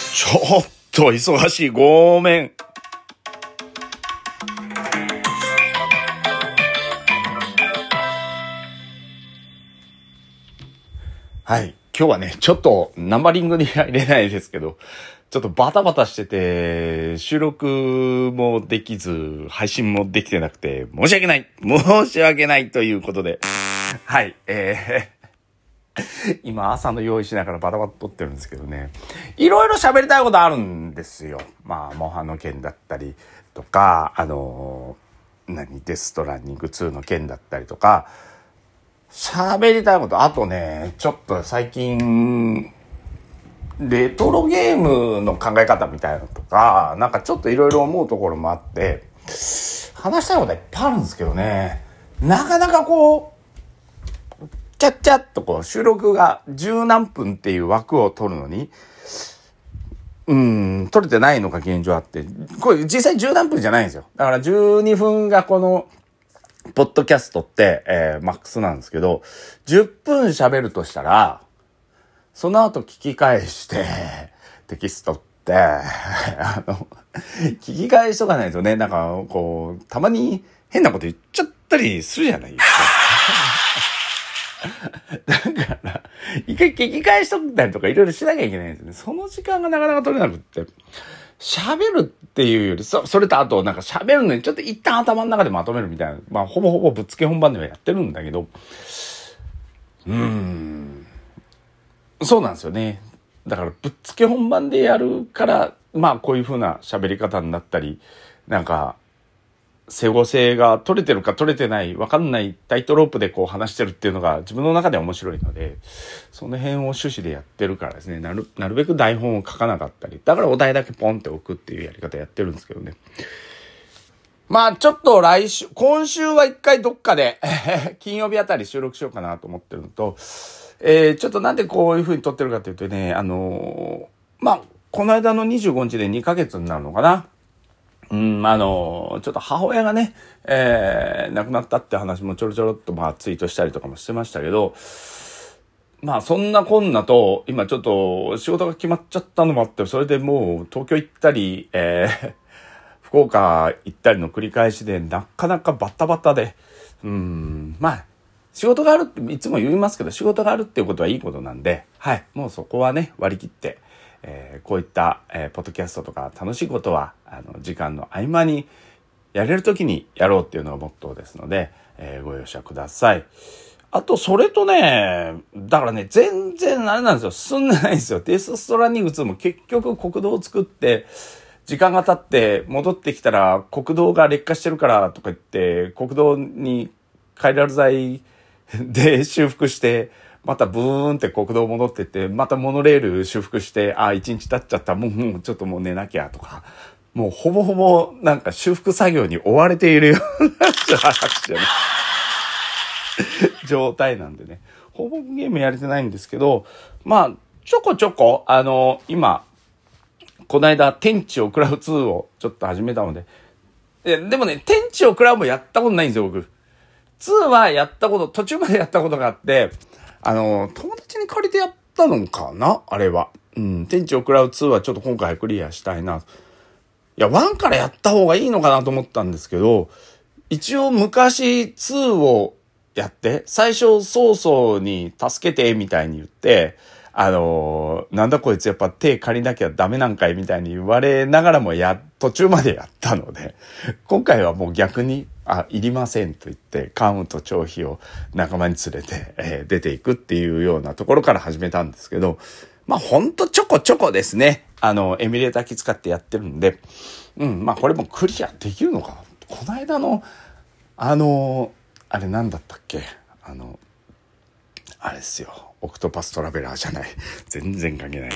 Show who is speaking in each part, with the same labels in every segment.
Speaker 1: ちょっと忙しい。ごめん。はい。今日はね、ちょっとナンバリングに入れないですけど、ちょっとバタバタしてて、収録もできず、配信もできてなくて、申し訳ないということで、はい。今朝の用意しながらバタバタ撮ってるんですけどね、いろいろ喋りたいことあるんですよ。まあ、モハの件だったりとか、デストランニング2の件だったりとか、喋りたいこと、あとね、ちょっと最近、レトロゲームの考え方みたいなのとか、なんかちょっといろいろ思うところもあって、話したいことはいっぱいあるんですけどね、なかなかこう、ちゃっちゃっとこう収録が十何分っていう枠を取るのに、取れてないのが現状あって、これ実際十何分じゃないんですよ。だから12分がこの、ポッドキャストって、マックスなんですけど、10分喋るとしたら、その後聞き返して、テキストって、聞き返しとかないとね、なんかこう、たまに変なこと言っちゃったりするじゃないですか。だから、一回聞き返しとったりとかいろいろしなきゃいけないんですよね。その時間がなかなか取れなくって。喋るっていうより、それとあとなんか喋るのにちょっと一旦頭の中でまとめるみたいな。まあほぼほぼぶっつけ本番ではやってるんだけど、そうなんですよね。だからぶっつけ本番でやるから、まあこういう風な喋り方になったり、なんか、整合性が取れてるか取れてないわかんないタイトロープでこう話してるっていうのが自分の中では面白いので、その辺を趣旨でやってるからですね、なるべく台本を書かなかったり、だからお題だけポンって置くっていうやり方やってるんですけどね。まあちょっと今週は一回どっかで金曜日あたり収録しようかなと思ってるのと、ちょっとなんでこういう風に撮ってるかというとね、まあこの間の25日で2ヶ月になるのかな。ちょっと母親がね、亡くなったって話もちょろっとまあツイートしたりとかもしてましたけど、まあそんなこんなと、今ちょっと仕事が決まっちゃったのもあって、それでもう東京行ったり、福岡行ったりの繰り返しでなかなかバタバタで、まあ仕事があるっていつも言いますけど、仕事があるっていうことはいいことなんで、はい、もうそこはね割り切って、こういった、ポッドキャストとか楽しいことは時間の合間にやれるときにやろうっていうのがモットーですので、ご容赦ください。あとそれとね、だからね全然あれなんですよ、進んでないんですよ。デスストランニング2も結局国道を作って時間が経って戻ってきたら国道が劣化してるからとか言って国道にカイラル剤で修復してまたブーンって国道戻ってって、またモノレール修復して、一日経っちゃった、もうちょっともう寝なきゃとか、もうほぼほぼなんか修復作業に追われているような状態なんでね、ほぼゲームやれてないんですけど、まあ、ちょこちょこ、今、この間、天地を食らう2をちょっと始めたので、でもね、天地を食らうもやったことないんですよ、僕。2はやったこと、途中までやったことがあって、友達に借りてやったのかなあれは。天地を食らう2はちょっと今回クリアしたいな。いや、1からやった方がいいのかなと思ったんですけど、一応昔2をやって、最初早々に助けてみたいに言って、なんだこいつやっぱ手借りなきゃダメなんかいみたいに言われながらも途中までやったので、今回はもう逆に、いりませんと言って、カムと張飛を仲間に連れて、出ていくっていうようなところから始めたんですけど、まあほんとちょこちょこですね、エミュレーター機使ってやってるんで、まあこれもクリアできるのかな。この間の、あれなんだったっけ、あれですよ、オクトパストラベラーじゃない。全然関係ないね。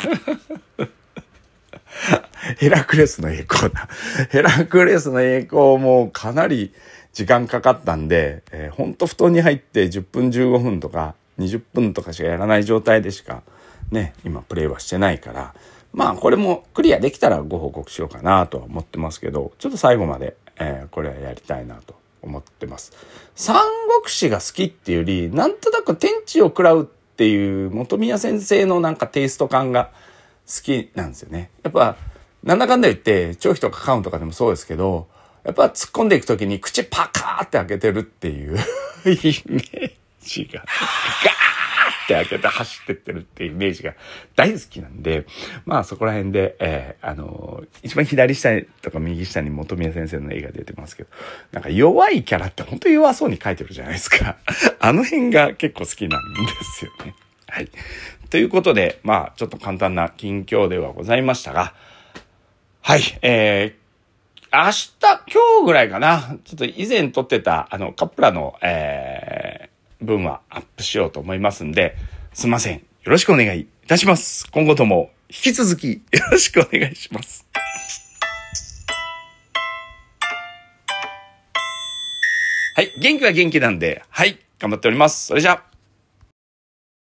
Speaker 1: ヘラクレスの栄光だ。ヘラクレスの栄光もかなり時間かかったんで、ほんと布団に入って10分15分とか20分とかしかやらない状態でしかね、今プレイはしてないから、まあこれもクリアできたらご報告しようかなとは思ってますけど、ちょっと最後まで、これはやりたいなと思ってます。三国志が好きっていうより、なんとなく天地を食らうっていう本宮先生のなんかテイスト感がきなんですよね。やっぱ、なんだかんだ言って、長飛とかカウンとかでもそうですけど、やっぱ突っ込んでいくときに口パカーって開けてるっていうイメージが、ガーって開けて走ってってるっていうイメージが大好きなんで、まあそこら辺で、一番左下とか右下に本宮先生の絵が出てますけど、なんか弱いキャラって本当に弱そうに描いてるじゃないですか。あの辺が結構好きなんですよね。はい。ということで、まあちょっと簡単な近況ではございましたが、はい、明日、今日ぐらいかな。ちょっと以前撮ってた、カップラの、文はアップしようと思いますんで、すいません。よろしくお願いいたします。今後とも引き続きよろしくお願いします。はい、元気は元気なんで、はい、頑張っております。それじゃあ。